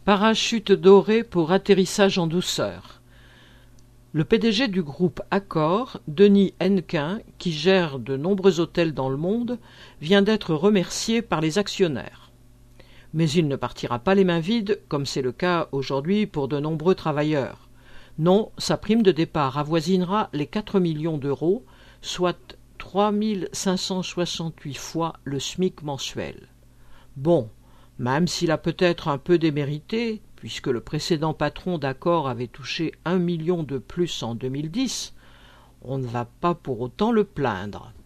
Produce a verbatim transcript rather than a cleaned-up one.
Parachute doré pour atterrissage en douceur. Le P D G du groupe Accor, Denis Hennequin, qui gère de nombreux hôtels dans le monde, vient d'être remercié par les actionnaires. Mais il ne partira pas les mains vides, comme c'est le cas aujourd'hui pour de nombreux travailleurs. Non, sa prime de départ avoisinera les quatre millions d'euros, soit trois mille cinq cent soixante-huit fois le SMIC mensuel. Bon, même s'il a peut-être un peu démérité, puisque le précédent patron d'Accor avait touché un million de plus en deux mille dix, on ne va pas pour autant le plaindre.